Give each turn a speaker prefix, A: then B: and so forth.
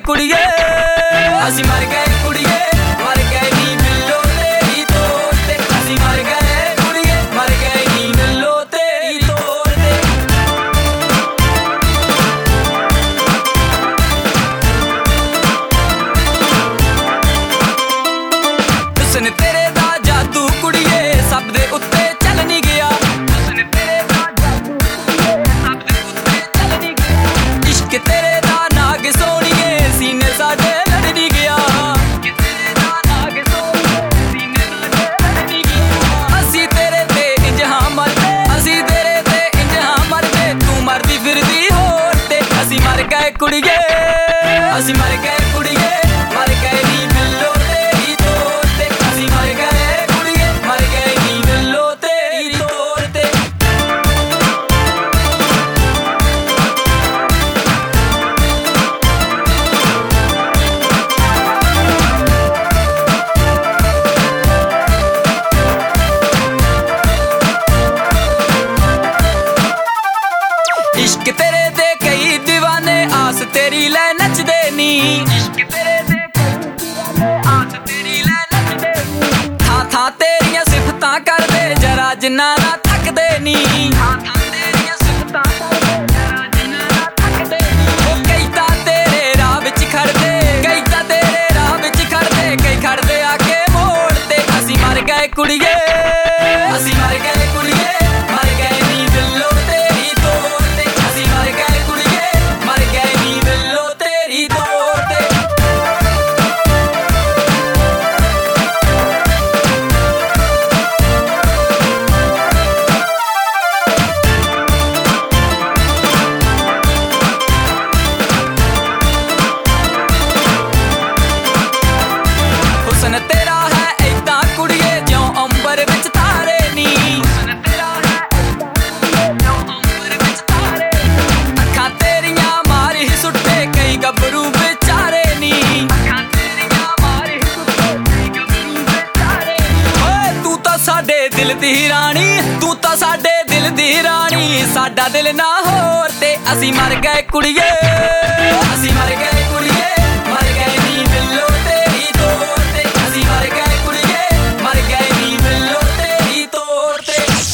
A: ਕੁੜੀਏ ਅਸੀਂ ਮਰ ਗਏ ਕੁੜੀਏ ਮਰ ਗਏ ਨੀ ਬਿੱਲੋ ਤੇਰੀ ਤੋਰ ਤੇ ਅਸੀਂ ਮਰ ਗਏ ਕੁੜੀਏ ਮਰ ਗਏ ਨੀ ਬਿੱਲੋ ਤੇਰੀ ਤੋਰ ਤੇ ਹੁਸਨ ਤੇਰੇ ਦਾ ਜਾਦੂ ਕੁੜੀਏ ਸਭ ਦੇ ਉੱਤੇ ਚੱਲ ਨੀ ਗਿਆ ਹੁਸਨ ਤੇਰੇ ਦਾ ਜਾਦੂ ਕੁੜੀਏ ਸਭ ਦੇ ਉੱਤੇ ਚੱਲ ਨੀ ਗਿਆ ਇਸ਼ਕ ਤੇਰੇ ਦਾ ਨਾਗ ਸੋਹਣੀਏ ਸੀਨੇ ਸਾਡੇ ਲੜ ਨੀ ਗਿਆ ਇਸ਼ਕ ਤੇਰੇ ਦਾ ਨਾਗ ਸੋਹਣੀਏ ਸੀਨੇ ਸਾਡੇ ਲੜ ਨੀ ਗਿਆ ਅਸੀਂ ਤੇਰੇ ਤੇ ਇੰਜਹਾਂ ਮਰਦੇ ਅਸੀਂ ਤੇਰੇ ਤੇ ਇੰਜਹਾਂ ਮਰਦੇ ਤੂੰ ਮਰਦੀ ਫਿਰਦੀ ਹੋਰ ਤੇ ਅਸੀਂ ਮਰ ਗਏ ਕੁੜੀਏ ਅਸੀਂ ਮਰ ਗਏ ਕੁੜੀਏ ਮਰ ਗਏ ਨੀ ਬਿੱਲੋ ਤੇਰੀ ਤੋਰ ਤੇ ਅਸੀਂ ਮਰ ਗਏ ਕੁੜੀਏ ਮਰ ਗਏ ਨੀ ਬਿੱਲੋ ਤੇਰੀ ਤੋਰ ਤੇ इश्क तेरे ते कई दीवाने आस तेरी ले नचदे नी इश्क तेरे ते कई दीवाने आस तेरी ले नचदे नी थां थां तेरियां सिफतां करदे जरा जिन्ना ना थकदे नी थां थां तेरियां सिफतां करदे जरा जिन्ना ना थकदे नी ओ कई तां तेरे राह विच खड़दे कई तां तेरे राह विच खड़दे कई खड़दे आके मोड़ ते असीं मर गए कुड़िए असीं मर गए कुड़िए मर गए नी बिल्लो तेरी तोर ते असीं मर गए कुड़िए मर गए नी बिल्लो तेरी तोर ते हुस्न तेरा है ऐदां कुड़िए ज्यों अंबर विच तारे नी हुस्न तेरा है ऐदां ज्यों अंबर विच तारे अखां तेरियां मारी सुट्टे कई गबरू बेचारे नी अखां तेरियां मारी सुट्टे कई गबरू बेचारे ओए तू तां साडे दिल दी रानी तू तां साडे दिल दी रानी साडा दिल ना होर ते असीं मर गए कुड़िए